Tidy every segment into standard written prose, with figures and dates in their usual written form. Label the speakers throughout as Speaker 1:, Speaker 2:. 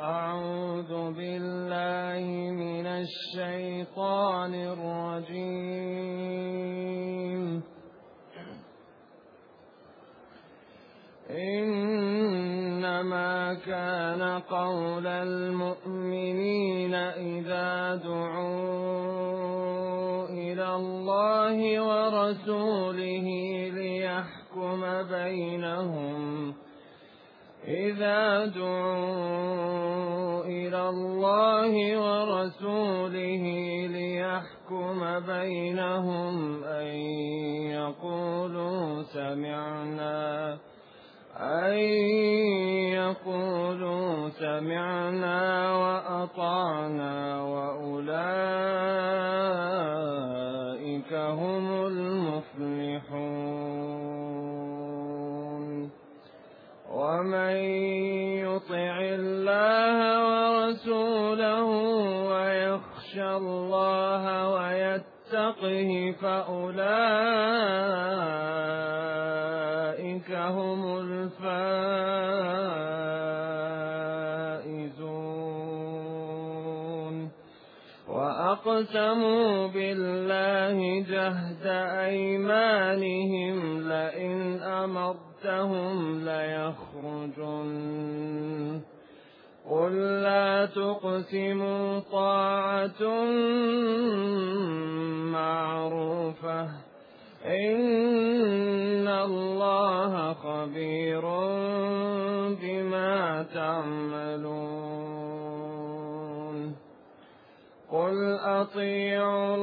Speaker 1: أعوذ بالله من الشيطان الرجيم. إنما كان قول المؤمنين إذا دعوا إلى الله ورسوله ليحكم بينهم أن يقولوا سمعنا وأطعنا وأولئك هم المفلحون. ومن يطع الله ورسوله ويخشى الله ويتقه فأولئك هم الفائزون. وأقسموا بالله جهد أيمانهم لئن أمرتهم ليخرجن قل لا تقسموا طاعة معروفة إن الله خبير بما تعملون. قل أطيعوا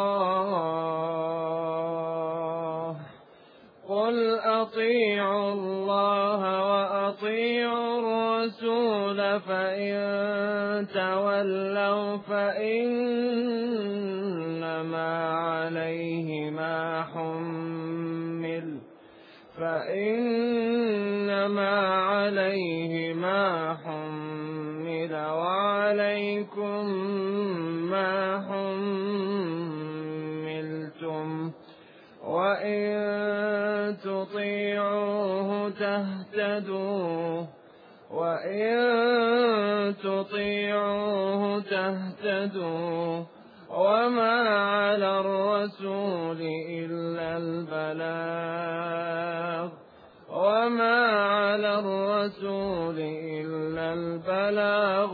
Speaker 1: الله وأطيعوا الرسول فإن تولوا فإنما عليه ما حمل وعليكم ما حملتم وإن تطيعوه تهتدوا وما على الرسول إلا البلاغ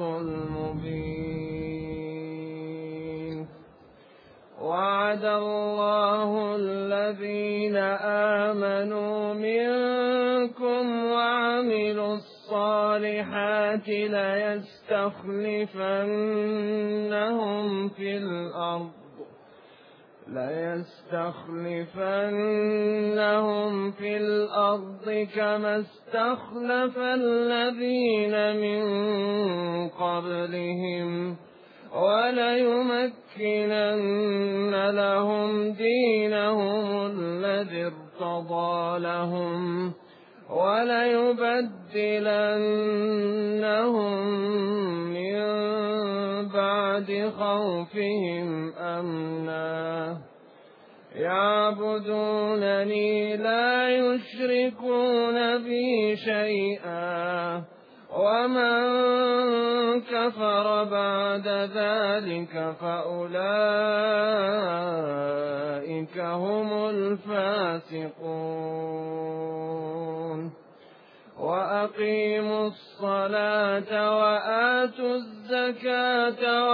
Speaker 1: المبين. وعد الله الذين آمنوا منكم وعملوا الصالحات ليستخلفنهم في الأرض كما استخلف الذين من قبلهم وليمكنن لهم دينهم الذي ارتضى لهم وليبدلنهم من بعد خوفهم أمنا يعبدونني لا يشركون بي شيئا ومن كفر بعد ذلك فأولئك هم الفاسقون. وأقيموا الصلاة وآتوا الزكاة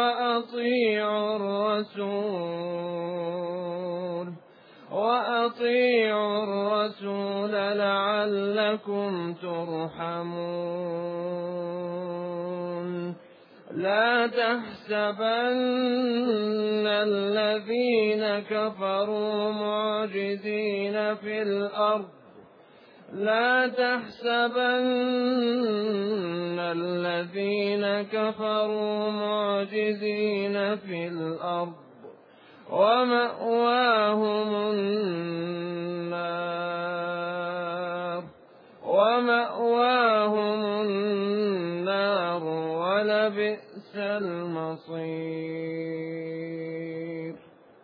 Speaker 1: وأطيعوا الرسول لعلكم ترحمون. لا تحسبن الذين كفروا معجزين في الأرض ومأواهم النار ولبئس المصير.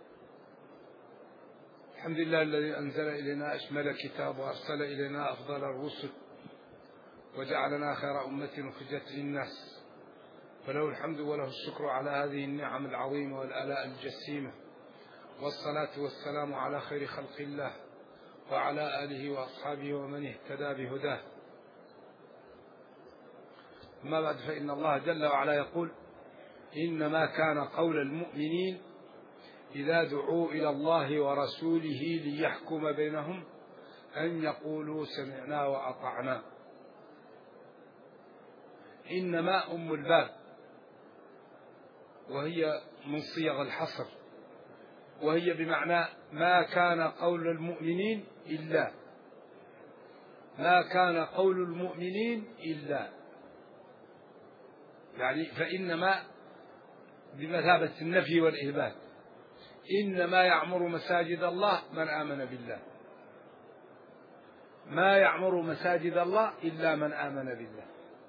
Speaker 2: الحمد لله الذي أنزل إلينا أشمل كتاب وأرسل إلينا أفضل الرسل وجعلنا خير أمة أخرجت للناس وله الحمد وله الشكر على هذه النعم العظيمة والآلاء الجسيمة، والصلاة والسلام على خير خلق الله وعلى آله وأصحابه ومن اهتدى بهداه. أما بعد، فإن الله جل وعلا يقول: إنما كان قول المؤمنين إذا دعوا إلى الله ورسوله ليحكم بينهم أن يقولوا سمعنا وأطعنا. إنما أم الباب، وهي من صيغ الحصر، وهي بمعنى ما كان قول المؤمنين إلا، ما كان قول المؤمنين إلا، يعني فإنما بمثابة النفي والإثبات. إنما يعمر مساجد الله من آمن بالله، ما يعمر مساجد الله إلا من آمن بالله.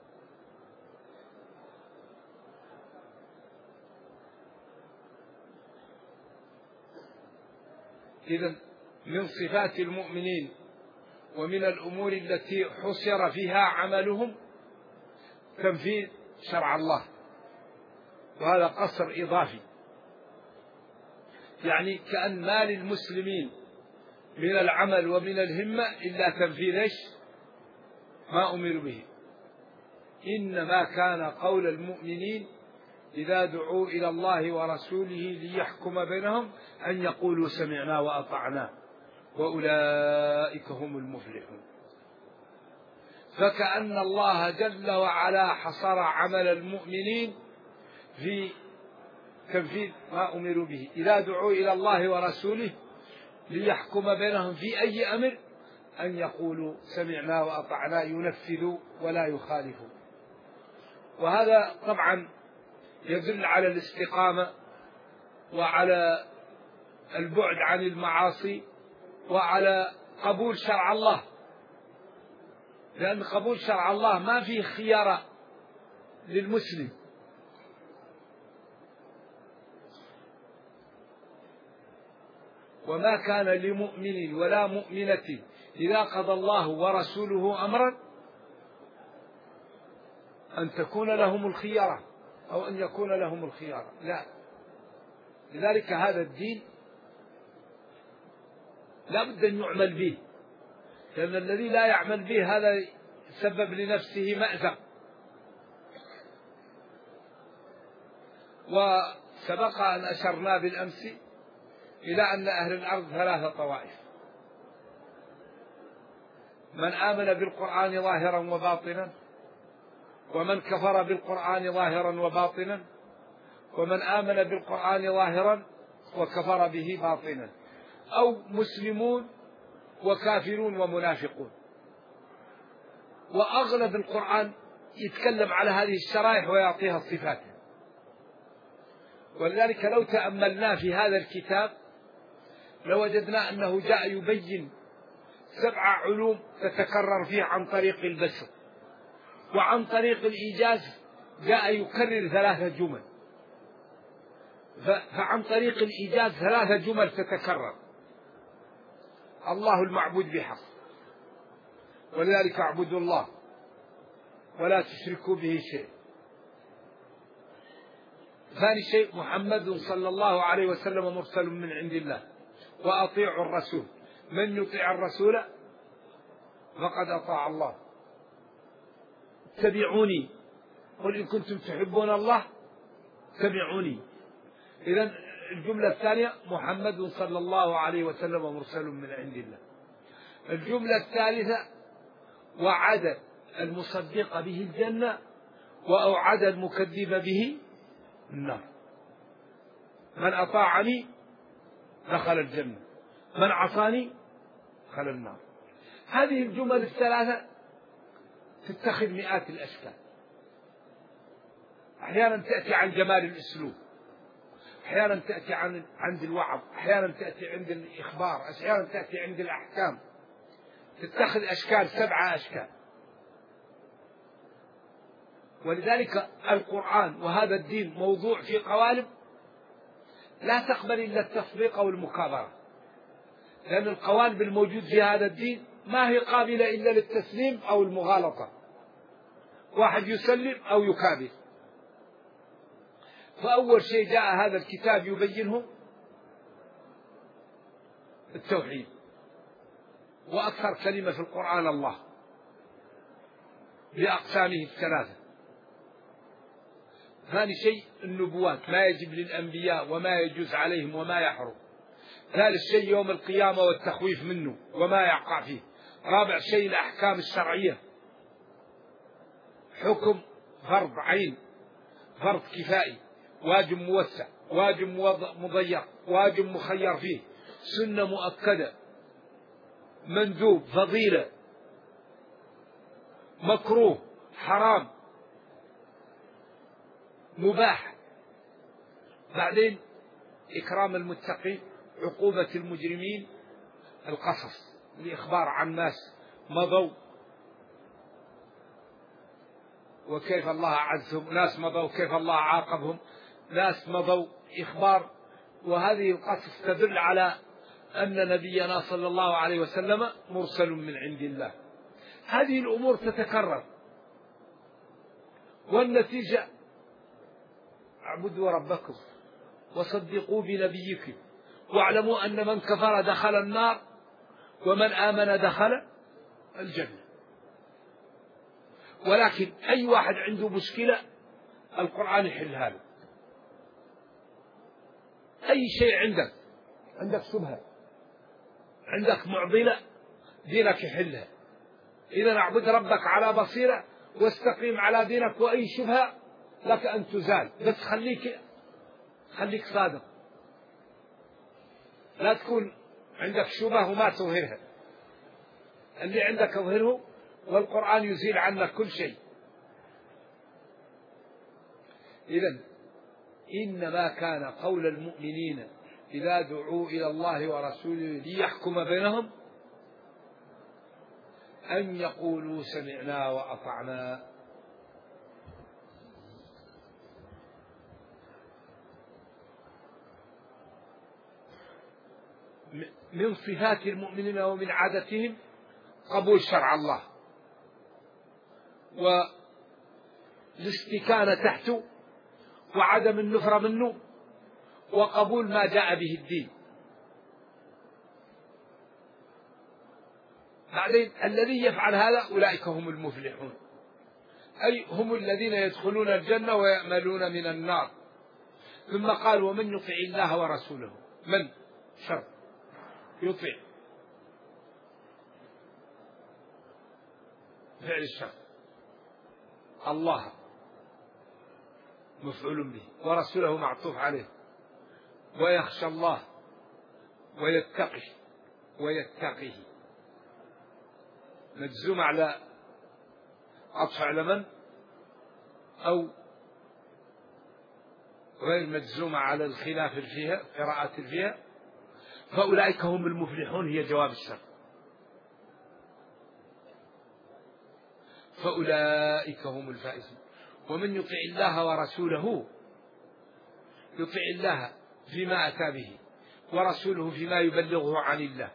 Speaker 2: إذن من صفات المؤمنين ومن الأمور التي حصر فيها عملهم تنفيذ شرع الله، وهذا قصر إضافي، يعني كأن ما للمسلمين من العمل ومن الهمة إلا تنفيذ ما أمروا به. إنما كان قول المؤمنين إذا دعوا إلى الله ورسوله ليحكم بينهم أن يقولوا سمعنا وأطعنا وأولئك هم المفلحون. فكأن الله جل وعلا حصر عمل المؤمنين في تنفيذ ما أمروا به. إذا دعوا إلى الله ورسوله ليحكم بينهم في أي أمر أن يقولوا سمعنا وأطعنا، ينفذوا ولا يخالفوا. وهذا طبعا يدل على الاستقامة وعلى البعد عن المعاصي وعلى قبول شرع الله، لأن قبول شرع الله ما فيه خيار للمسلم. وما كان لمؤمن ولا مؤمنة إذا قضى الله ورسوله أمرا أن تكون لهم الخيارة أو أن يكون لهم الخيارة، لا. لذلك هذا الدين لا بد أن يعمل به، لأن الذي لا يعمل به هذا سبب لنفسه مأزق. وسبق أن أشرنا بالأمس إلى أن أهل الأرض ثلاثة طوائف: من آمن بالقرآن ظاهرا وباطنا، ومن كفر بالقرآن ظاهرا وباطنا، ومن آمن بالقرآن ظاهرا وكفر به باطنا، أو مسلمون وكافرون ومنافقون. وأغلب القرآن يتكلم على هذه الشرائح ويعطيها صفات. ولذلك لو تأملنا في هذا الكتاب لوجدنا أنه جاء يبين 7 علوم تتكرر فيه عن طريق البسط، وعن طريق الإيجاز جاء يكرر 3 جمل. فعن طريق الإيجاز 3 جمل تتكرر: الله المعبود بحق، ولذلك اعبدوا الله ولا تشركوا به شيء. ثاني شيء: محمد صلى الله عليه وسلم مرسل من عند الله، وأطيعوا الرسول، من يطيع الرسول فقد أطاع الله. اتبعوني، قل إن كنتم تحبون الله اتبعوني. إذن الجملة الثانية: محمد صلى الله عليه وسلم مرسل من عند الله. الجملة الثالثة: وعد المصدق به الجنة وأوعد المكذب به النار. من أطاعني دخل الجنة، من عصاني دخل النار. هذه الجمل الثلاثة تتخذ مئات الأشكال. أحيانا تأتي عن جمال الأسلوب، أحيانا تأتي عند الوعظ، أحيانا تأتي عند الإخبار، أحيانا تأتي عند الأحكام. تتخذ أشكال، 7 أشكال. ولذلك القرآن وهذا الدين موضوع في قوالب لا تقبل إلا التصديق أو المكابرة، لأن القوالب الموجود في هذا الدين ما هي قابلة إلا للتسليم أو المغالطة، واحد يسلم أو يكابر. فأول شيء جاء هذا الكتاب يبينه التوحيد، وأكثر كلمة في القرآن الله بأقسامه الثلاثة. ثاني شيء النبوات، ما يجب للأنبياء وما يجوز عليهم وما يحرم. ثالث شيء يوم القيامة والتخويف منه وما يقع فيه. رابع شيء الأحكام الشرعية، حكم فرض عين، فرض كفائي، واجب موسع، واجب مضيق، واجب مخير فيه، سنة مؤكدة، مندوب، فضيلة، مكروه، حرام، مباح. بعدين إكرام المتقين، عقوبة المجرمين، القصص، الإخبار عن ناس مضوا وكيف الله أعزهم، ناس مضوا كيف الله عاقبهم، ناس مضوا، إخبار. وهذه القصص تدل على أن نبينا صلى الله عليه وسلم مرسل من عند الله. هذه الأمور تتكرر، والنتيجة اعبدوا ربكم وصدقوا بنبيكم واعلموا أن من كفر دخل النار ومن آمن دخل الجنة. ولكن أي واحد عنده مشكلة القرآن يحلها له. أي شيء عندك شبهة، عندك معضلة، دينك يحلها. إذا اعبد ربك على بصيرة واستقيم على دينك، وأي شبهة لك أن تزال، بس خليك صادق، لا تكون عندك شبهة وما تظهرها. اللي عندك اظهره، والقرآن يزيل عنك كل شيء. إذن إنما كان قول المؤمنين إذا دعوا إلى الله ورسوله ليحكم بينهم أن يقولوا سمعنا وأطعنا. من صفات المؤمنين ومن عادتهم قبول شرع الله والاستكانة تحته وعدم النفرة منه وقبول ما جاء به الدين. بعدين الذي يفعل هذا أولئك هم المفلحون، أي هم الذين يدخلون الجنة ويأملون من النار. ثم قال ومن يطع الله ورسوله، من شر يطيع فعل الشر، الله مفعول به ورسوله معطوف عليه، ويخشى الله ويتقيه مجزوم على عطف على من أو غير مجزومة على الخلاف فيها، قراءة فيها. فأولئك هم المفلحون هي جواب الشر، فأولئك هم الفائزون. ومن يطع الله ورسوله، يطع الله فيما أتى به ورسوله فيما يبلغه عن الله،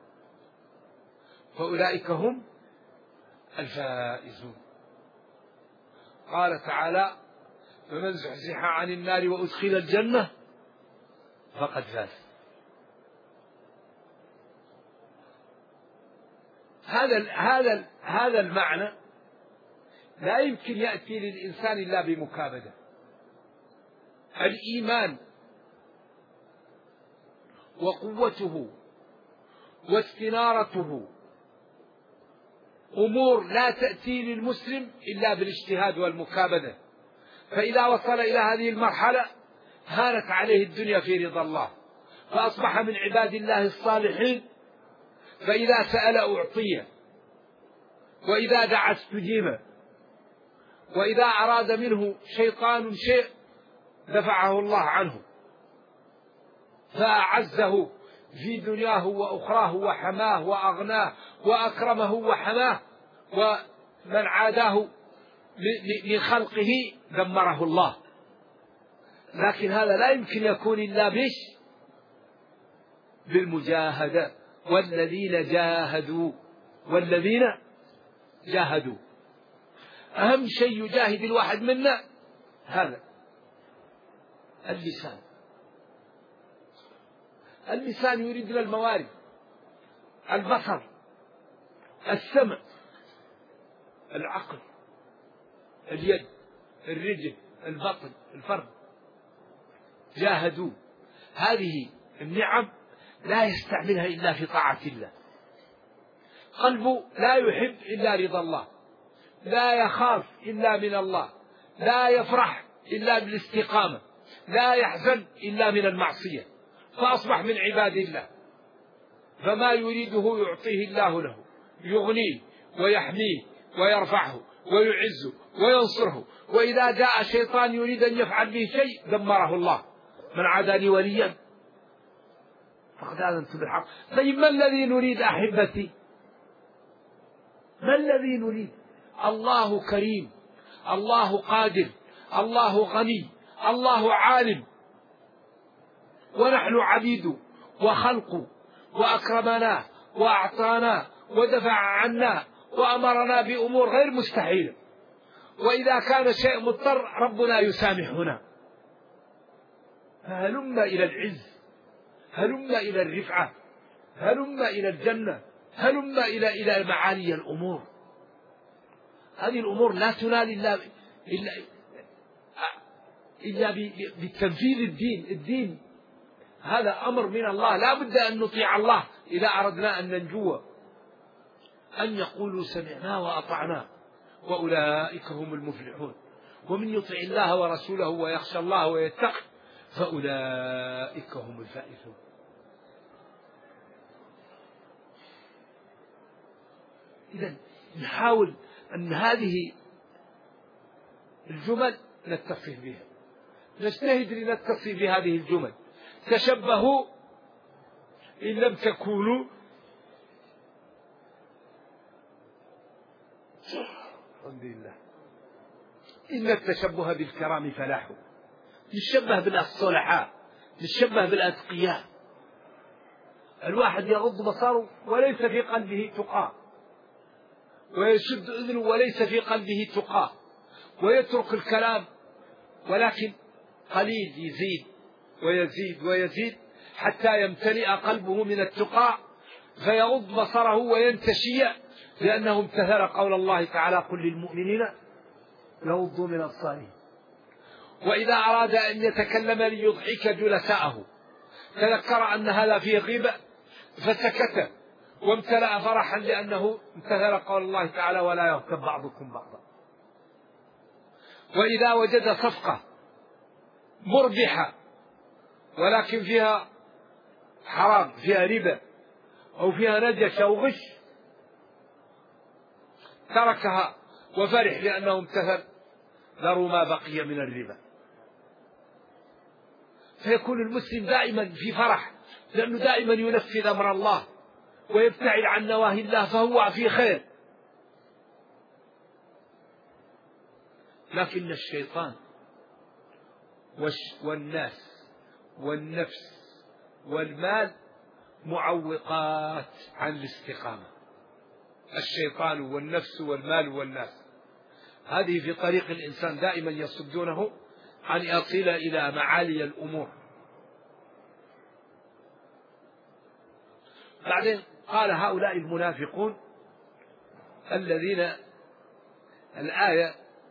Speaker 2: فأولئك هم الفائزون. قال تعالى فمن زحزح عن النار وأدخل الجنة فقد فاز. هذا المعنى لا يمكن يأتي للإنسان إلا بمكابدة. الإيمان وقوته واستنارته أمور لا تأتي للمسلم إلا بالاجتهاد والمكابدة. فإذا وصل إلى هذه المرحلة هانت عليه الدنيا في رضا الله، فأصبح من عباد الله الصالحين. فإذا سأل أعطيه، وإذا دعا استجيب، وإذا أراد منه شيطان شيء دفعه الله عنه، فأعزه في دنياه وأخراه وحماه وأغناه وأكرمه وحماه. ومن عاداه من خلقه دمره الله. لكن هذا لا يمكن يكون إلا بالمجاهدة. والذين جاهدوا أهم شيء يجاهد الواحد منا هذا. اللسان. اللسان يريد لنا الموارد، البصر، السمع، العقل، اليد، الرجل، البطن، الفرد. جاهدوا. هذه النعم لا يستعملها إلا في طاعة الله. قلبه لا يحب إلا رضا الله، لا يخاف إلا من الله، لا يفرح إلا بالاستقامة، لا يحزن إلا من المعصية، فأصبح من عباد الله. فما يريده يعطيه الله له، يغنيه ويحميه ويرفعه ويعزه وينصره. وإذا جاء شيطان يريد أن يفعل به شيء دمره الله. من عادى لي وليا فقد آذنت بالحق. طيب ما الذي نريد أحبتي؟ ما الذي نريد؟ الله كريم، الله قادر، الله غني، الله عالم، ونحن عبيد وخلق، وأكرمنا وأعطانا ودفع عنا وأمرنا بأمور غير مستحيلة. وإذا كان شيء مضطر ربنا يسامحنا. فهلم إلى العز، هلم إلى الرفعة، هلم إلى الجنة، هلم إلى معالي الأمور. هذه الأمور لا تنال إلا بتنفيذ الدين. الدين هذا أمر من الله، لا بد أن نطيع الله إذا أردنا أن ننجو. أن يقولوا سمعنا وأطعنا وأولئك هم المفلحون. ومن يطع الله ورسوله ويخشى الله ويتقي فأولئك هم الفائزون. إذن نحاول أن هذه الجمل نتصف بها، نجتهد لنتصف بهذه الجمل. تشبهوا إن لم تكونوا الحمد لله إن التشبه بالكرام فلاح. نشبه بالصلحاء، نشبه بالأتقياء. الواحد يغض بصره وليس في قلبه تقى، ويشد أذنه وليس في قلبه تقى، ويترك الكلام ولكن قليل يزيد ويزيد ويزيد حتى يمتلئ قلبه من التقى فيغض بصره وينتشي، لأنه امتثل قول الله تعالى: قل للمؤمنين يغضوا من أبصارهم. وإذا أراد أن يتكلم ليضحك جلساءه تذكر أن هذا فيه غيبة فسكت وامتلأ فرحا لأنه امتثل قول الله تعالى: ولا يغتب بعضكم بعضا. وإذا وجد صفقة مربحة ولكن فيها حرام، فيها ربا أو فيها نجش أو غش، تركها وفرح لأنه امتثل ذروا ما بقي من الربا. فيكون المسلم دائما في فرح، لأنه دائما ينفذ أمر الله ويبتعد عن نواهي الله، فهو في خير. لكن الشيطان والناس والنفس والمال معوقات عن الاستقامة. الشيطان والنفس والمال والناس هذه في طريق الإنسان دائما يصدونه عن يصل إلى معالي الأمور. بعدين قال: هؤلاء المنافقون الذين الآية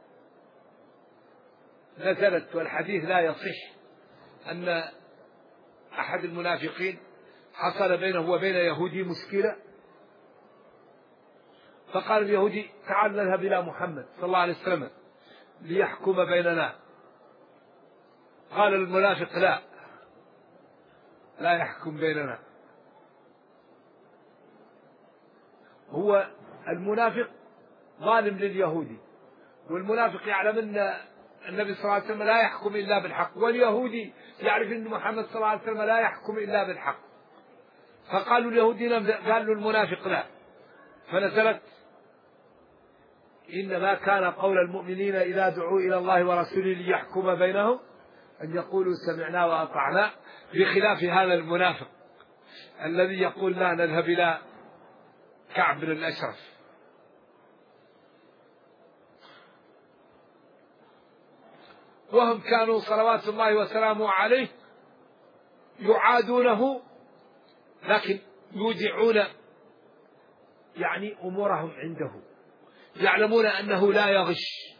Speaker 2: نزلت والحديث لا يصح أن أحد المنافقين حصل بينه وبين يهودي مشكلة، فقال اليهودي: تعال نذهب إلى محمد صلى الله عليه وسلم ليحكم بيننا. قال المنافق: لا يحكم بيننا. هو المنافق ظالم لليهودي، والمنافق يعلم أن النبي صلى الله عليه وسلم لا يحكم إلا بالحق، واليهودي يعرف أن محمد صلى الله عليه وسلم لا يحكم إلا بالحق. فقالوا اليهودي قال له المنافق لا. فنزلت: إنما كان قول المؤمنين إذا دعوا إلى الله ورسوله ليحكم بينهم أن يقولوا سمعنا وأطعنا، بخلاف هذا المنافق الذي يقول: لا نذهب إلى كعب بن الأشرف. وهم كانوا صلوات الله وسلامه عليه يعادونه، لكن يودعون يعني أمورهم عنده، يعلمون أنه لا يغش،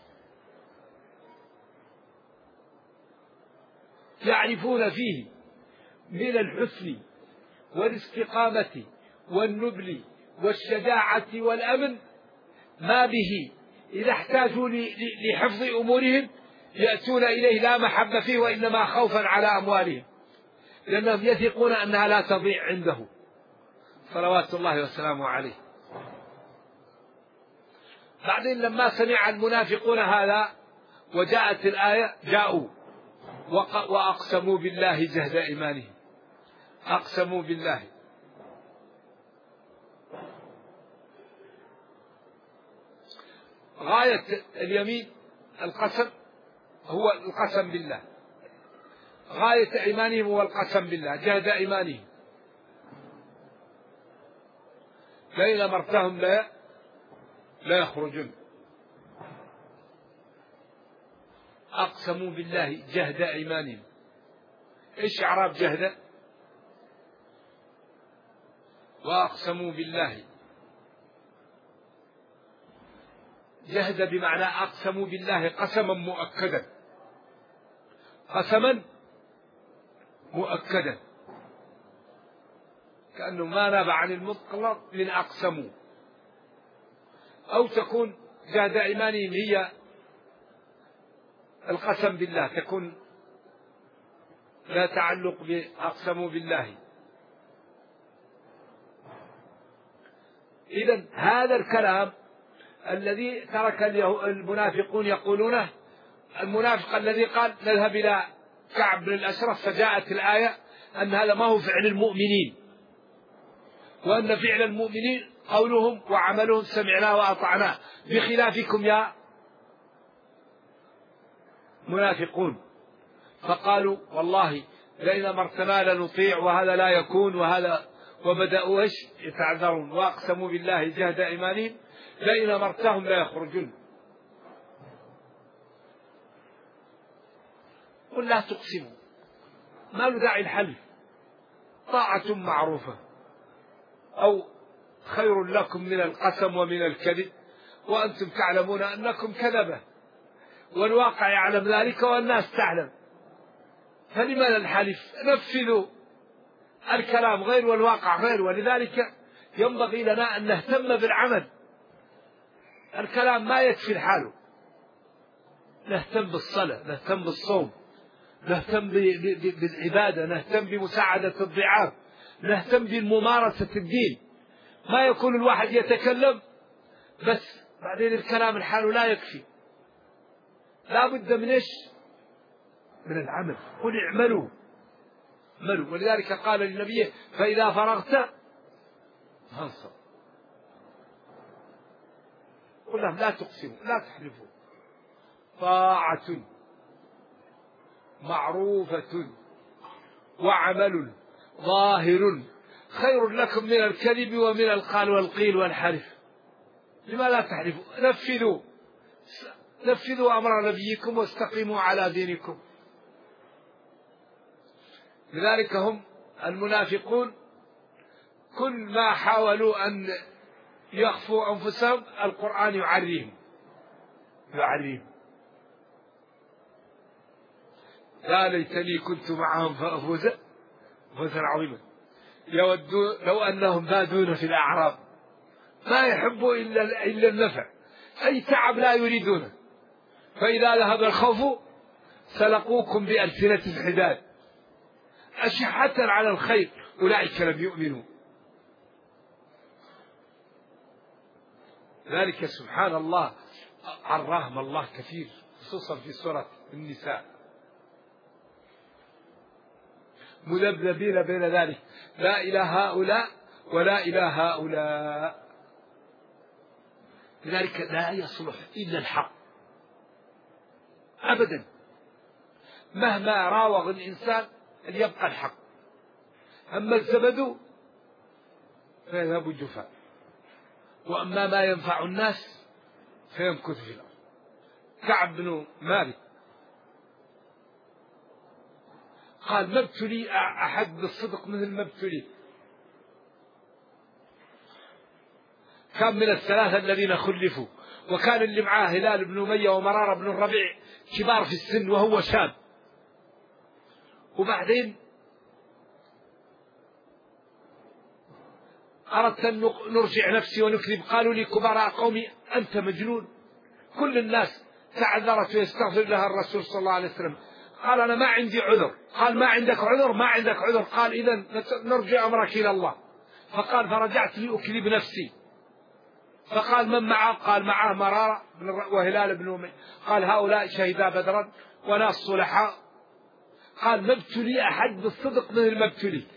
Speaker 2: يعرفون فيه من الحسن والاستقامة والنبل والشجاعة والأمن ما به إذا احتاجوا لحفظ أمورهم يأتون إليه لا محبة فيه وإنما خوفا على أموالهم، لأنهم يثقون أنها لا تضيع عنده صلوات الله وسلامه عليه. بعدين لما سمع المنافقون هذا وجاءت الآية جاءوا وأقسموا بالله جهد إيمانهم، أقسموا بالله. غاية اليمين القسم هو القسم بالله، غاية إيمانهم هو القسم بالله جهد إيمانهم، لئن أمرتهم لا يخرجون. أقسموا بالله جهد إيمانهم. إيش إعراب جهد؟ وأقسموا بالله جهد بمعنى أقسموا بالله قسما مؤكدا، قسما مؤكدا، كأنه ما ناب عن المطلق من أقسموا. أو تكون جهد إيمانهم هي القسم بالله، تكون لا تعلق بأقسموا بالله. إذن هذا الكلام الذي ترك المنافقون يقولونه، المنافق الذي قال نذهب إلى كعب بن الأشرف فجاءت الآية أن هذا ما هو فعل المؤمنين، وأن فعل المؤمنين قولهم وعملهم سمعنا وأطعنا، بخلافكم يا منافقون. فقالوا والله لئن أمرتنا لنطيع وهذا لا يكون وهذا، وبدأوا ايش يتعذرون. وأقسموا بالله جهد إيمانهم لئن أمرتهم لا يخرجون. قل لا تقسموا، ما له داعي الحلف، طاعة معروفة، أو خير لكم من القسم ومن الكذب وأنتم تعلمون أنكم كذبة، والواقع يعلم ذلك والناس تعلم، فلماذا الحلف؟ نفذوا الكلام غير والواقع غير. ولذلك ينبغي لنا أن نهتم بالعمل، الكلام ما يكفي الحال، نهتم بالصلاة، نهتم بالصوم، نهتم بالعبادة، نهتم بمساعدة الضعاف، نهتم بممارسة الدين. ما يكون الواحد يتكلم بس بعدين الكلام الحال لا يكفي، لا بد من إيش؟ من العمل. قل اعملوا. ولذلك قال للنبي فإذا فرغت فانصب. قل لهم لا تقسموا لا تحلفوا، طاعة معروفة وعمل ظاهر خير لكم من الكذب ومن القال والقيل والحلف. لما لا تحلفوا؟ نفذوا أمر نبيكم واستقيموا على دينكم. لذلك هم المنافقون كل ما حاولوا أن يخفوا أنفسهم القرآن يعريهم. يا ليتني كنت معهم فأفوز فوزا عظيما. يودوا لو أنهم بادون في الأعراب ما يحبوا إلا النفع، أي تعب لا يريدونه، فإذا ذهب الخوف سلقوكم بألسنة حداد أشحة على الخير أولئك لم يؤمنوا. ذلك سبحان الله عراهم الله كثير، خصوصا في سورة النساء، مذبذبين بين ذلك لا إلى هؤلاء ولا إلى هؤلاء. لذلك لا يصلح إلا الحق أبدا، مهما راوغ الإنسان أن يبقى الحق، أما الزبد فيذهب جفاء، وأما ما ينفع الناس فيمكث في الأرض. كعب بن مالك قال ما ابتلي أحد بالصدق مثل ما ابتلي. كان من الثلاثة الذين خلفوا، وكان اللي معاه هلال بن أمية ومرارة بن الربيع كبار في السن وهو شاب. وبعدين أردت أن نرجع نفسي ونكذب، قالوا لي كبراء قومي أنت مجنون، كل الناس تعذرت ويستغفر لها الرسول صلى الله عليه وسلم. قال أنا ما عندي عذر. قال ما عندك عذر؟ ما عندك عذر. قال إذن نرجع أمرك إلى الله. فقال فرجعت لأكذب نفسي. فقال من معه؟ قال معه مرارة وهلال بن أمية. قال هؤلاء شهدا بدرا وناس صلحاء. قال ما ابتلي أحد بالصدق مثل ما ابتليت.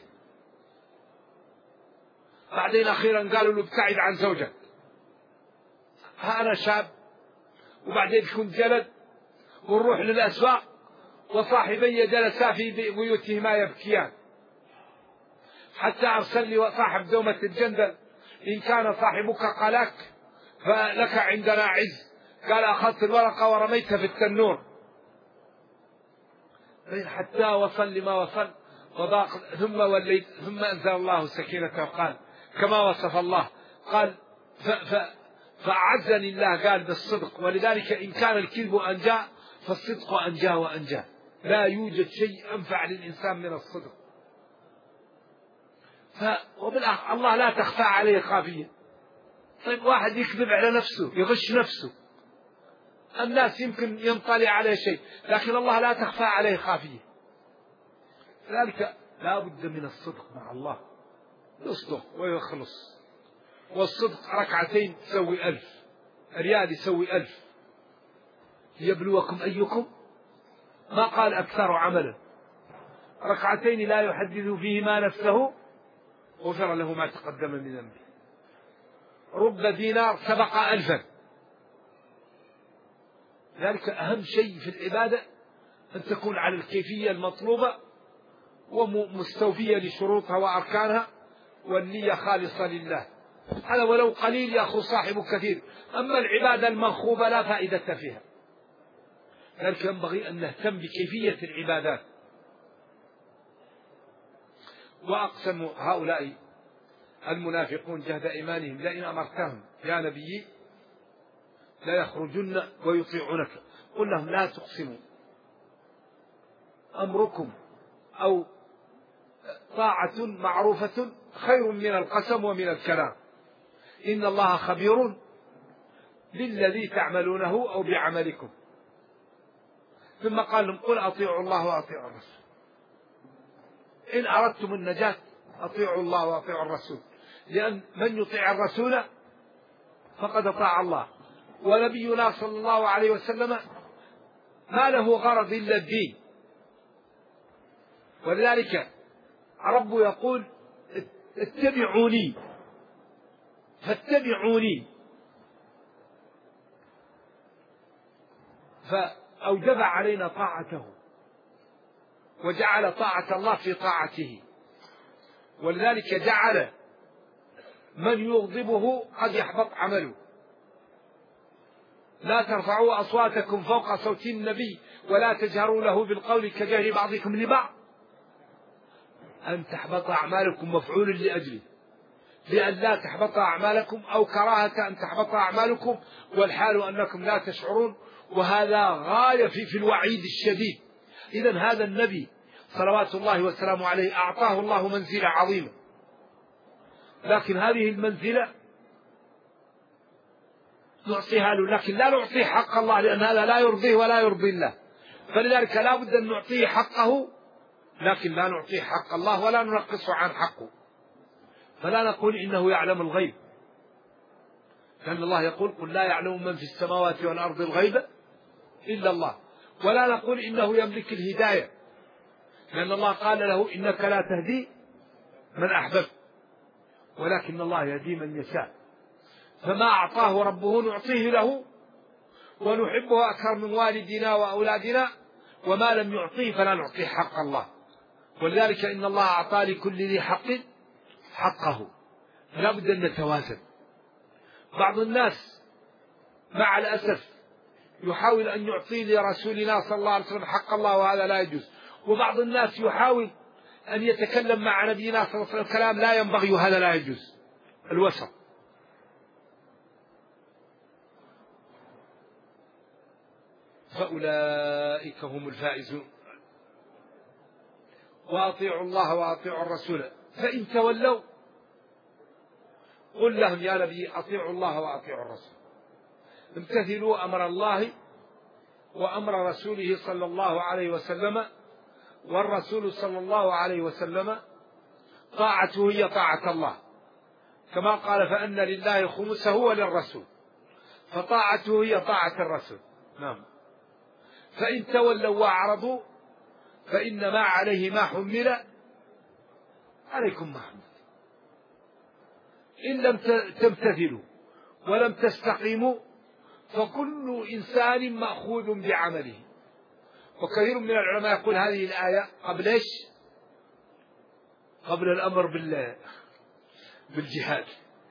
Speaker 2: بعدين أخيرا قالوا له ابتعد عن زوجك. أنا شاب وبعدين كنت جلد ونروح للأسواق وصاحبي جلسا في بيوتهما يبكيان، حتى أرسل لي صاحب دومة الجندل إن كان صاحبك قلاك فلك عندنا عز. قال أخذت الورقة ورميتها في التنور حتى وصل لما وصل وضاق. ثم وليت، ثم أنزل الله سكينته وقال كما وصف الله، قال فأعزني الله قال بالصدق. ولذلك إن كان الكذب أنجى فالصدق أنجى وأنجى. لا يوجد شيء أنفع للإنسان من الصدق. الله لا تخفى عليه خافية. طيب واحد يكذب على نفسه يغش نفسه، الناس يمكن ينطلع عليه شيء، لكن الله لا تخفى عليه خافية. لذلك لا بد من الصدق مع الله، يصدق ويخلص. والصدق ركعتين تسوي 1000 ريال، يسوي 1000. ليبلوكم أيكم، ما قال أكثر عملا. ركعتين لا يحدث فيهما نفسه غفر له ما تقدم من ذنبه. رب دينار سبق 1000. ذلك أهم شيء في العبادة أن تكون على الكيفية المطلوبة ومستوفية لشروطها وأركانها، والنية خالصة لله. هذا ولو قليل يأخذ صاحب كثير. أما العبادة المنخوبة لا فائدة فيها. ذلك ينبغي أن نهتم بكيفية العبادات. وأقسموا هؤلاء المنافقون جهد إيمانهم لئن أمرتهم يا نبي لا يخرجن ويطيعونك. قل لهم لا تقسموا، أمركم أو طاعة معروفة خير من القسم ومن الكلام. إن الله خبير بالذي تعملونه أو بعملكم. ثم قال لهم قل أطيعوا الله وأطيعوا الرسول. إن أردتم النجاة أطيعوا الله وأطيعوا الرسول، لأن من يطيع الرسول فقد أطاع الله. ونبينا صلى الله عليه وسلم ما له غرض إلا الدين. ولذلك رب يقول اتبعوني، فاتبعوني. فأوجب علينا طاعته وجعل طاعة الله في طاعته. ولذلك جعل من يغضبه قد يحبط عمله. لا ترفعوا أصواتكم فوق صوت النبي ولا تجهروا له بالقول كجهر بعضكم لبعض أن تحبط أعمالكم، مفعول لأجله، لأن لا تحبط أعمالكم أو كراهة أن تحبط أعمالكم والحال أنكم لا تشعرون. وهذا غاية في الوعيد الشديد. إذن هذا النبي صلوات الله وسلامه عليه أعطاه الله منزلة عظيمة، لكن هذه المنزلة نعطيها له، لكن لا نعطيه حق الله، لأن هذا لا يرضيه ولا يرضي الله. فلذلك لا بد أن نعطيه حقه، لكن لا نعطيه حق الله ولا ننقصه عن حقه. فلا نقول إنه يعلم الغيب، لأن الله يقول قل لا يعلم من في السماوات والأرض الغيب إلا الله. ولا نقول إنه يملك الهداية، لأن الله قال له إنك لا تهدي من أحببت ولكن الله يهدي من يشاء. فما أعطاه ربه نعطيه له، ونحبه أكثر من والدنا وأولادنا، وما لم يعطيه فلا نعطيه حق الله. ولذلك إن الله أعطى لكل ذي حق حقه، فلا بد أن نتوازن. بعض الناس مع الأسف يحاول أن يعطي لرسولنا صلى الله عليه وسلم حق الله، وهذا لا يجوز. وبعض الناس يحاول أن يتكلم مع نبينا صلى الله عليه وسلم كلام لا ينبغي، وهذا لا يجوز. الوسط. فأولئك هم الفائزون. وأطيعوا الله وأطيعوا الرسول فإن تولوا قل لهم يا نبي أطيعوا الله وأطيعوا الرسول، امتثلوا أمر الله وأمر رسوله صلى الله عليه وسلم. والرسول صلى الله عليه وسلم طاعته هي طاعة الله، كما قال فأن لله خمسه وللرسول، فطاعته هي طاعة الرسول. نعم. فإن تولوا وأعرضوا فإنما عليه ما حمل عليكم ما حمل. إن لم تمتثلوا ولم تستقيموا فكل إنسان مأخوذ بعمله. وكثير من العلماء يقول هذه الآية قبل إيش؟ قبل الأمر بالجهاد.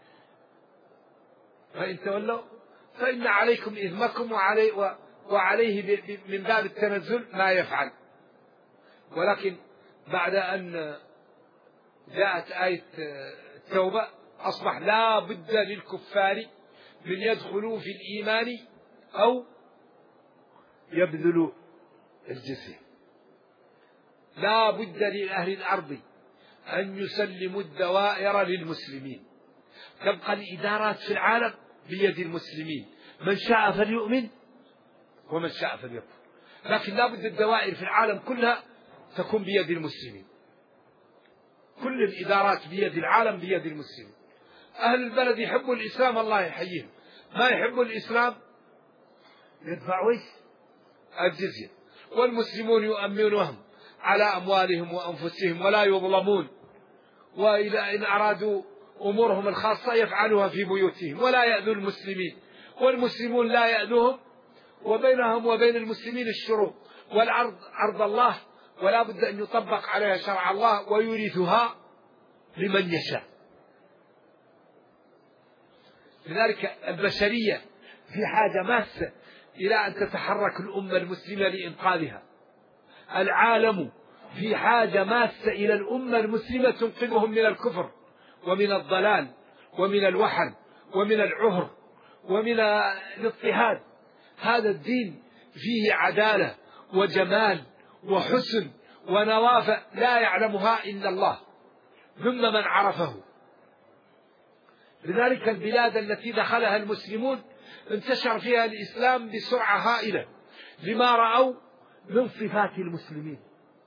Speaker 2: فإن تولوا فإن عليكم إثمكم وعليه من باب التنزل ما يفعل. ولكن بعد أن جاءت آية التوبة أصبح لا بد للكفار من يدخلوا في الإيمان أو يبذلوا الجزية. لا بد لأهل الأرض أن يسلموا الدوائر للمسلمين. تبقى الإدارات في العالم بيد المسلمين، من شاء فليؤمن ومن شاء فليكفر، لكن لا بد الدوائر في العالم كلها تكون بيد المسلمين. كل الإدارات بيد العالم بيد المسلمين. أهل البلد يحبوا الإسلام الله يحييهم، ما يحبوا الإسلام يدفعوا الجزية. والمسلمون يؤمنونهم على أموالهم وأنفسهم ولا يظلمون، وإذا إن أرادوا أمورهم الخاصة يفعلوها في بيوتهم ولا يأذوا المسلمين، والمسلمون لا يأذوهم، وبينهم وبين المسلمين الشروط. والأرض أرض الله ولا بد أن يطبق عليها شرع الله ويورثها لمن يشاء. لذلك البشرية في حاجة ماسة إلى أن تتحرك الأمة المسلمة لإنقاذها. العالم في حاجة ماسة إلى الأمة المسلمة تنقذهم من الكفر ومن الضلال ومن الوحل ومن العهر ومن الاضطهاد. هذا الدين فيه عدالة وجمال وحسن ونظافة لا يعلمها إلا الله ثم من عرفه. لذلك البلاد التي دخلها المسلمون انتشر فيها الإسلام بسرعة هائلة لما رأوا من صفات المسلمين.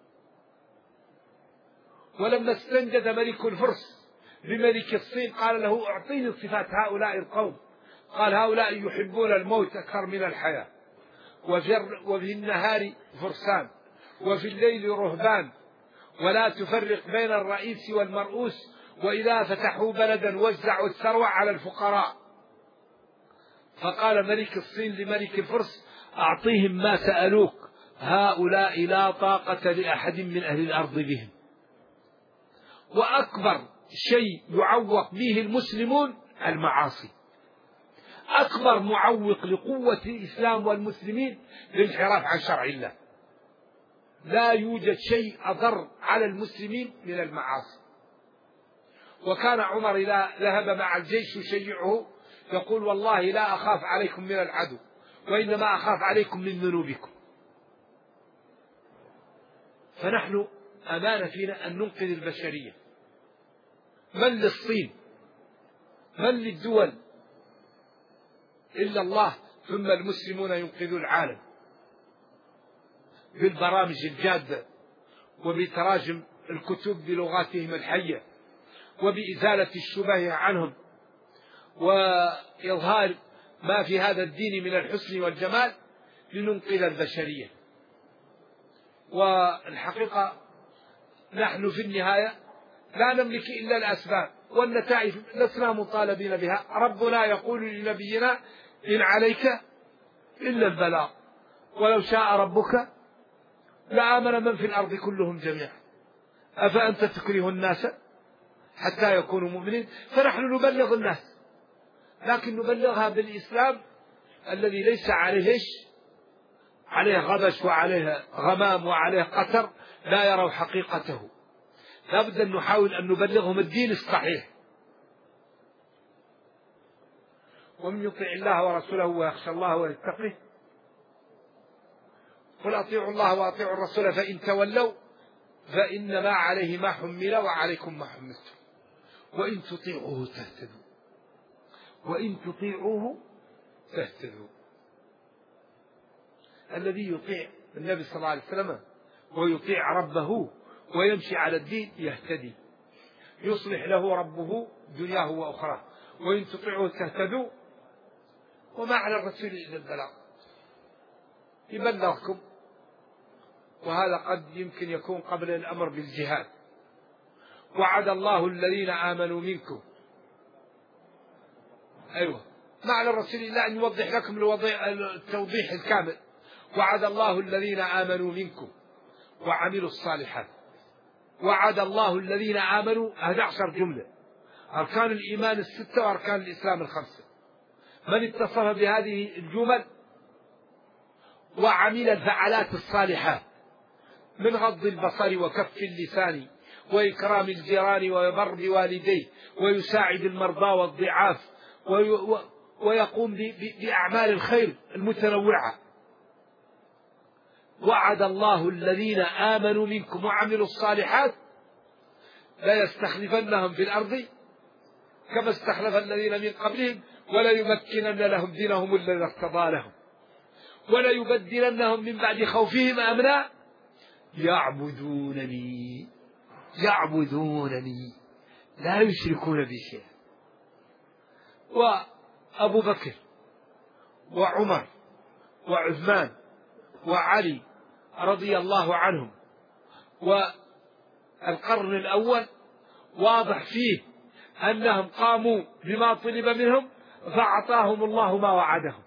Speaker 2: ولما استنجد ملك الفرس بملك الصين قال له أعطيني صفات هؤلاء القوم، قال هؤلاء يحبون الموت أكثر من الحياة، وفي النهار فرسان وفي الليل رهبان، ولا تفرق بين الرئيس والمرؤوس، وإذا فتحوا بلدا وزعوا الثروة على الفقراء. فقال ملك الصين لملك الفرس أعطيهم ما سألوك، هؤلاء لا طاقة لأحد من أهل الأرض بهم. وأكبر شيء يعوق به المسلمون المعاصي. أكبر معوق لقوة الإسلام والمسلمين الانحراف عن شرع الله. لا يوجد شيء أضر على المسلمين من المعاصي. وكان عمر إذا ذهب مع الجيش يشيعه يقول والله لا أخاف عليكم من العدو، وإنما أخاف عليكم من ذنوبكم. فنحن أمانة فينا أن ننقذ البشرية. من للصين من للدول إلا الله، ثم المسلمون ينقذون العالم بالبرامج الجادة وبتراجم الكتب بلغاتهم الحية وبإزالة الشبه عنهم وإظهار ما في هذا الدين من الحسن والجمال لننقذ البشرية. والحقيقة نحن في النهاية لا نملك إلا الأسباب، والنتائج لسنا مطالبين بها. ربنا يقول لنبينا إن عليك إلا البلاغ ولو شاء ربك لآمن من في الأرض كلهم جميعا أفأنت تكره الناس حتى يكونوا مؤمنين. فنحن نبلغ الناس، لكن نبلغها بالإسلام الذي ليس عليه عليه غبش وعليه غمام وعليه قتر، لا يروا حقيقته. لا بد أن نحاول أن نبلغهم الدين الصحيح. ومن يطيع الله ورسوله ويخشى الله ويتقه قل أطيعوا الله وأطيعوا الرسول فإن تولوا فإنما عليه ما حمل وعليكم ما حملتم وإن تطيعوه تهتدوا. وإن تطيعوه تهتدوا. الذي يطيع النبي صلى الله عليه وسلم ويطيع ربه ويمشي على الدين يهتدي، يصلح له ربه دنياه وأخراه. وإن تطيعوه تهتدوا. وما على الرسول إلا البلاغ، يبلغكم. وهذا قد يمكن يكون قبل الأمر بالجهاد. وعد الله الذين آمنوا منكم. أيوة، ما على الرسول إلا أن يوضح لكم التوضيح الكامل. وعد الله الذين آمنوا منكم وعملوا الصالحات. وعد الله الذين آمنوا 11 جملة، أركان الإيمان 6 وأركان الإسلام 5. من اتصف بهذه الجمل وعمل الفعلات الصالحات من غض البصر وكف اللسان وإكرام الجيران ويبر بوالديه ويساعد المرضى والضعاف ويقوم بأعمال الخير المتنوعة. وعد الله الذين آمنوا منكم وعملوا الصالحات لا يستخلفنهم في الأرض كما استخلف الذين من قبلهم ولا يمكنن لهم دينهم الذي ارتضى لهم ولا يبدلنهم من بعد خوفهم أمنا يعبدونني لا يشركون بي شيئا. وأبو بكر وعمر وعثمان وعلي رضي الله عنهم والقرن الأول واضح فيه أنهم قاموا بما طلب منهم فأعطاهم الله ما وعدهم.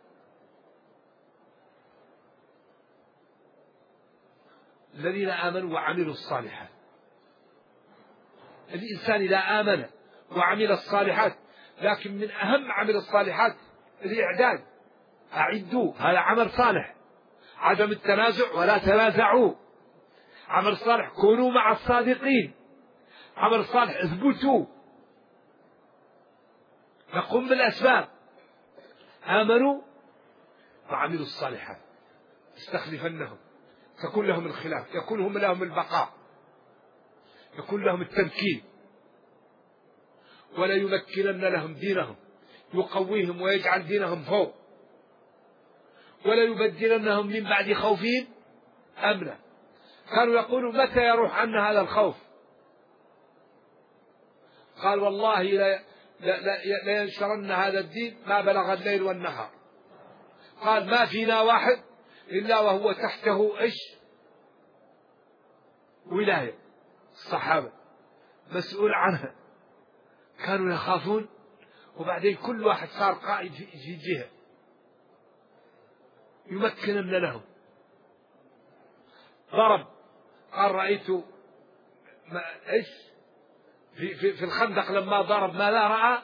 Speaker 2: الذين آمنوا وعملوا الصالحات. الإنسان إذا آمن وعمل الصالحات، لكن من أهم عمل الصالحات الإعداد. أعدوا، هذا عمل صالح. عدم التنازع ولا تنازعوا. عمل صالح كونوا مع الصادقين. عمل صالح اثبتوا. نقوم بالأسباب. آمنوا وعملوا الصالحات استخلفنهم، تكون لهم الخلاف، يكون لهم البقاء، يكون لهم التمكين. ولا يمكنن لهم دينهم، يقويهم ويجعل دينهم فوق. ولا يبدلنهم من بعد خوفهم أمنا. كانوا يقولوا متى يروح عنا هذا الخوف؟ قال والله لا ينشرن هذا الدين ما بلغ الليل والنهار. قال ما فينا واحد إلا وهو تحته إيش؟ ولاية. الصحابة مسؤول عنها، كانوا يخافون. وبعدين كل واحد صار قائد في جهة يمكنن لهم. ضرب، قال رأيت إيش في الخندق لما ضرب ما لا رأى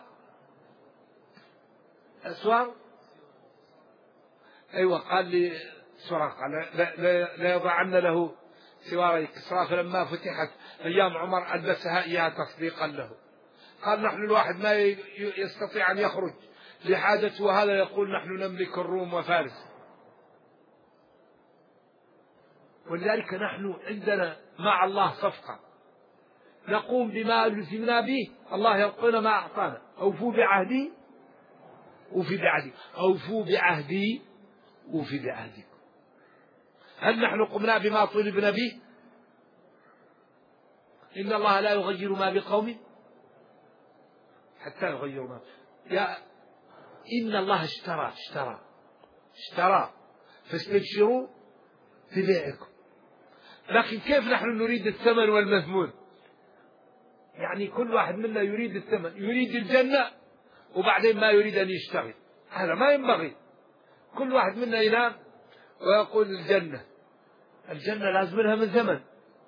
Speaker 2: أسوار. أيوة، قال لي سراقة لا يضعن له سواري كسرى، فلما فتحت أيام عمر ألبسها إياها تصديقا له. قال نحن الواحد ما يستطيع أن يخرج لحاجته، وهذا يقول نحن نملك الروم وفارس. ولذلك نحن عندنا مع الله صفقة، نقوم بما لزمنا به، الله يعطينا ما أعطانا. أوفوا بعهدي وفي بعهدي، أوفوا بعهدي وفي بعهدكم. هل نحن قمنا بما طلبنا به؟ إن الله لا يغير ما بقوم حتى يغيروا ما إن الله اشترى فاستبشروا ببيعكم. لكن كيف نحن نريد الثمن والمثمون؟ يعني كل واحد منا يريد الثمن، يريد الجنة، وبعدين ما يريد أن يشتغل. هذا ما ينبغي. كل واحد منا ينام ويقول الجنة لازم لها من زمن،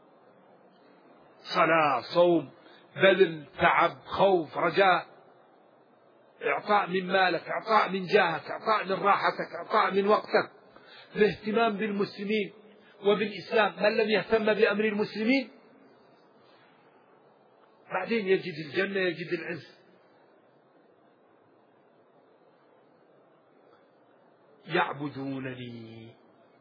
Speaker 2: صلاة، صوم، بذل، تعب، خوف، رجاء، إعطاء من مالك، إعطاء من جاهك، إعطاء من راحتك، إعطاء من وقتك، الاهتمام بالمسلمين وبالإسلام من لم يهتم بأمر المسلمين بعدين يجد الجنة، يجد العز. يعبدونني.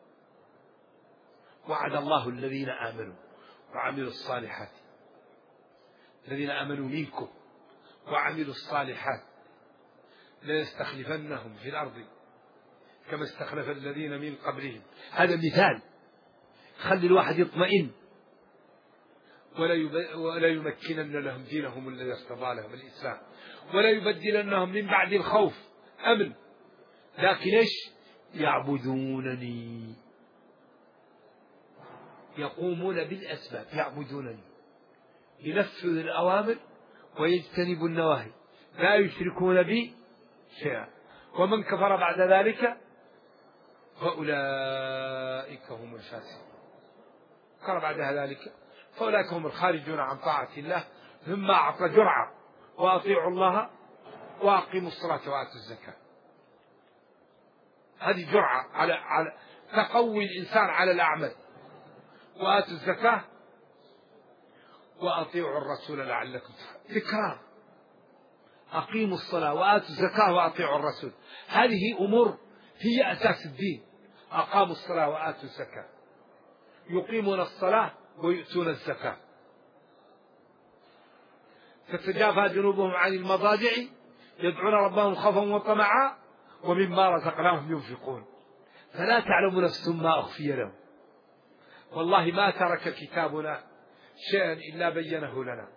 Speaker 2: وعد الله الذين آمنوا وعملوا الصالحات، الذين آمنوا منكم وعملوا الصالحات ليستخلفنهم في الأرض كما استخلف الذين من قبلهم. هذا مثال خلي الواحد يطمئن. ولا يمكنن لهم دينهم الذي ارتضى لهم الإسلام، ولا يبدلنهم من بعد الخوف أمن. لكن إيش؟ يعبدونني، يقومون بالأسباب، يعبدونني، ينفذوا الأوامر ويجتنبوا النواهي، لا يشركون بي شيئا. ومن كفر بعد ذلك فأولئك هم الفاسقون. كفر بعد ذلك فأولئك هم الخارجون عن طاعة الله. ثم أعطى جرعة: وأطيعوا الله وأقيموا الصلاة وآتوا الزكاة. هذه جرعة على تقوي الإنسان على الأعمال. وآتوا الزكاة وأطيعوا الرسول لعلكم تفلحون. تكرار: أقيموا الصلاة وآتوا الزكاة وأطيعوا الرسول. هذه أمور هي أساس الدين. أقاموا الصلاة وآتوا الزكاة، يقيمون الصلاة ويؤتون الزكاة. تتجافى جنوبهم عن المضاجع يدعون ربهم خوفا وطمعا ومما رزقناهم ينفقون. فلا تعلم نفس ما أخفي لهم. والله ما ترك كتابنا شيئا إلا بينه لنا.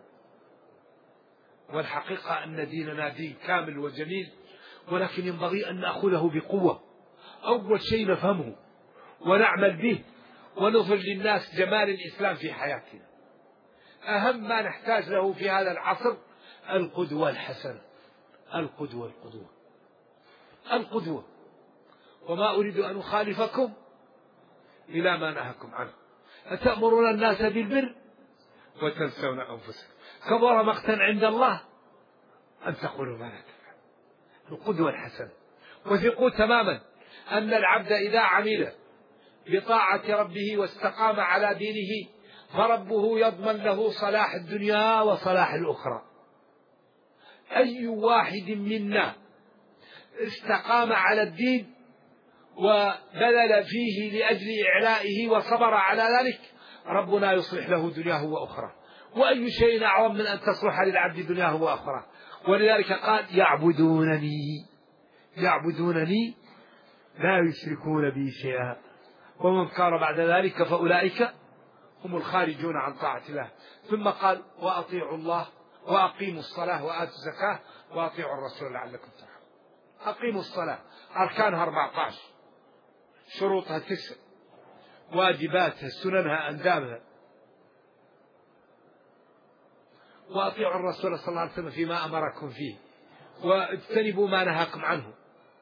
Speaker 2: والحقيقة أن ديننا دين كامل وجميل، ولكن ينبغي أن نأخذه بقوة. أول شيء نفهمه ونعمل به ونظهر للناس جمال الإسلام في حياتنا. أهم ما نحتاج له في هذا العصر القدوة الحسنة. القدوة وما أريد أن أخالفكم إلى ما نهاكم عنه. أتأمرون الناس بالبر وتنسون أنفسكم كبر مقتا عند الله أن تقولوا ما لا تفعلون. القدوة الحسنة. وثقوا تماما أن العبد إذا عمل بطاعة ربه واستقام على دينه فربه يضمن له صلاح الدنيا وصلاح الأخرى. أي واحد منا استقام على الدين وبذل فيه لأجل إعلائه وصبر على ذلك ربنا يصلح له دنياه وأخرى. وأي شيء أعظم من أن تصلح للعبد دنياه وأخرى. ولذلك قال: يعبدونني لا يشركون بي شيئا. ومن كفر بعد ذلك فأولئك هم الخارجون عن طاعة الله. ثم قال: وأطيعوا الله وأقيموا الصلاة وآتوا الزكاة وأطيعوا الرسول لعلكم تفلحون. أقيموا الصلاة أركانها 14، شروطها 9، واجباتها سننها أندامها. وأطيعوا الرسول صلى الله عليه وسلم فيما أمركم فيه واجتنبوا ما نهاكم عنه.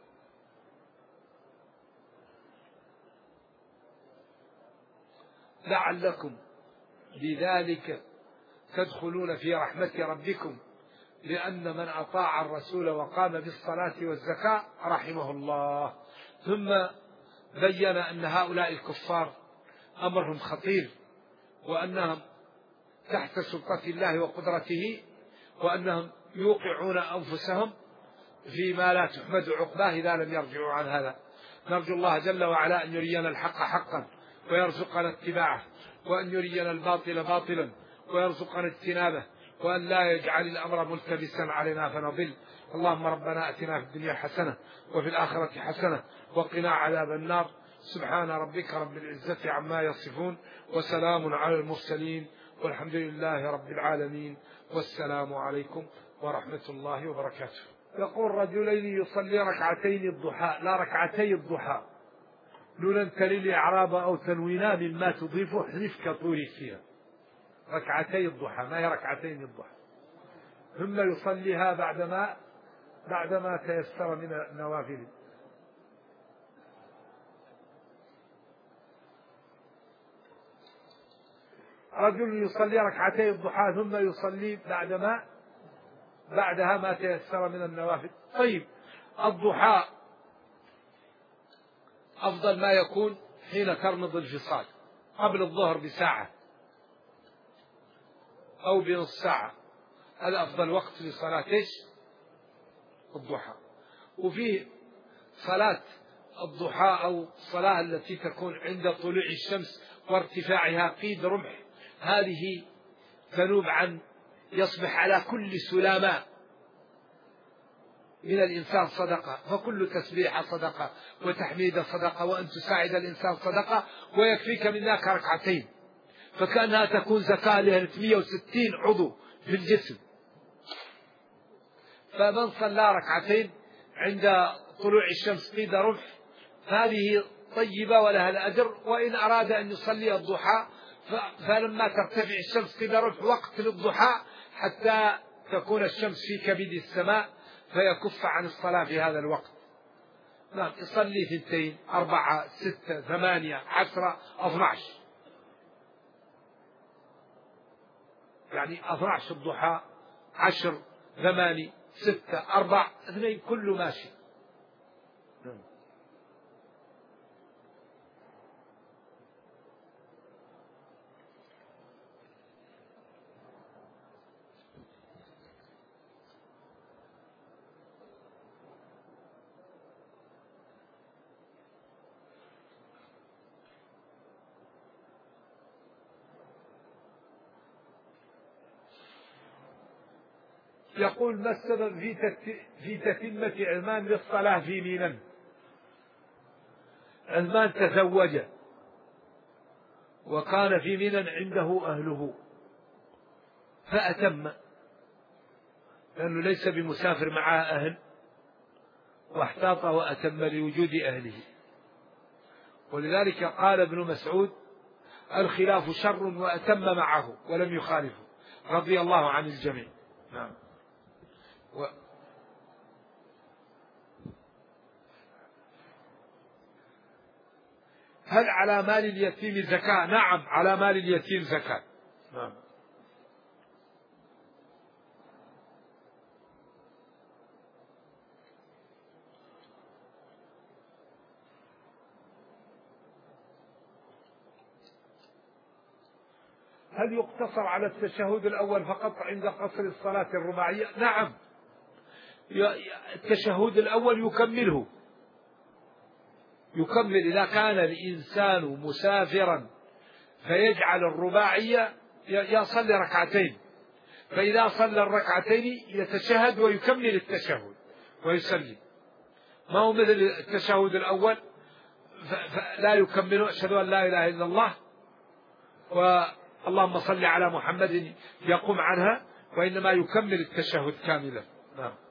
Speaker 2: لعلكم بذلك تدخلون في رحمة ربكم، لأن من أطاع الرسول وقام بالصلاة والزكاة رحمه الله. ثم بين أن هؤلاء الكفار أمرهم خطير، وأنهم تحت سلطة الله وقدرته، وأنهم يوقعون أنفسهم فيما لا تحمد عقباه إذا لم يرجعوا عن هذا. نرجو الله جل وعلا أن يرينا الحق حقا ويرزقنا اتباعه، وأن يرينا الباطل باطلا ويرزقنا اجتنابه، وأن لا يجعل الأمر ملتبسا علينا فنضل. اللهم ربنا أتنا في الدنيا حسنة وفي الآخرة حسنة وقنا عذاب النار. سبحان ربك رب العزة عما يصفون، وسلام على المرسلين، والحمد لله رب العالمين، والسلام عليكم ورحمة الله وبركاته. يقول: رجلين يصلي ركعتين الضحى، لا ركعتي الضحى، نونا تلي الإعراب أو تنوينا مما تضيفه احذف كطول فيها. ركعتي الضحى ما هي ركعتين الضحى. ثم يصليها بعدما تيسر من النوافل. رجل يصلي ركعتي الضحى ثم يصلي بعدها ما تيسر من النوافل. طيب، الضحى أفضل ما يكون حين ترمض الفصال، قبل الظهر بساعة أو بنص ساعة، هذا أفضل وقت لصلاة الضحى. وفي صلاة الضحى أو الصلاة التي تكون عند طلوع الشمس وارتفاعها قيد رمح، هذه تنوب عن يصبح على كل سلامة من الإنسان صدقة، فكل تسبيحة صدقة وتحميد صدقة، وأن تساعد الإنسان صدقة، ويكفيك من ذاك ركعتين، فكأنها تكون زكاة ل 360 عضو في الجسم. فمن صلى ركعتين عند طلوع الشمس قيد رمح هذه طيبة ولها الأجر. وإن أراد أن يصلي الضحى فلما ترتفع الشمس قيد رمح وقت للضحى حتى تكون الشمس في كبد السماء فيكف عن الصلاة في هذا الوقت. نعم، يصلي 2 4 6 8 10 12، يعني 12 الضحى 10 8 6 4 2 كله ماشي. يقول: ما السبب في تتمة علمان للصلاة في ميناء؟ علمان تزوج وكان في ميناء عنده أهله فأتم، لأنه ليس بمسافر معه أهل، واحتاط وأتم لوجود أهله. ولذلك قال ابن مسعود: الخلاف شر وأتم معه ولم يخالفه، رضي الله عن الجميع. نعم. هل على مال اليتيم زكاة؟ نعم، على مال اليتيم زكاة. نعم. هل يقتصر على التشهد الأول فقط عند قصر الصلاة الرباعية؟ نعم، التشهد الأول يكمل إذا كان الإنسان مسافرا فيجعل الرباعية يصلي ركعتين، فإذا صلى الركعتين يتشهد ويكمل التشهد ويسلم، ما هو مثل التشهد الأول فلا يكمل أشهد أن لا إله إلا الله واللهم صل على محمد يقوم عنها، وإنما يكمل التشهد كاملا. نعم.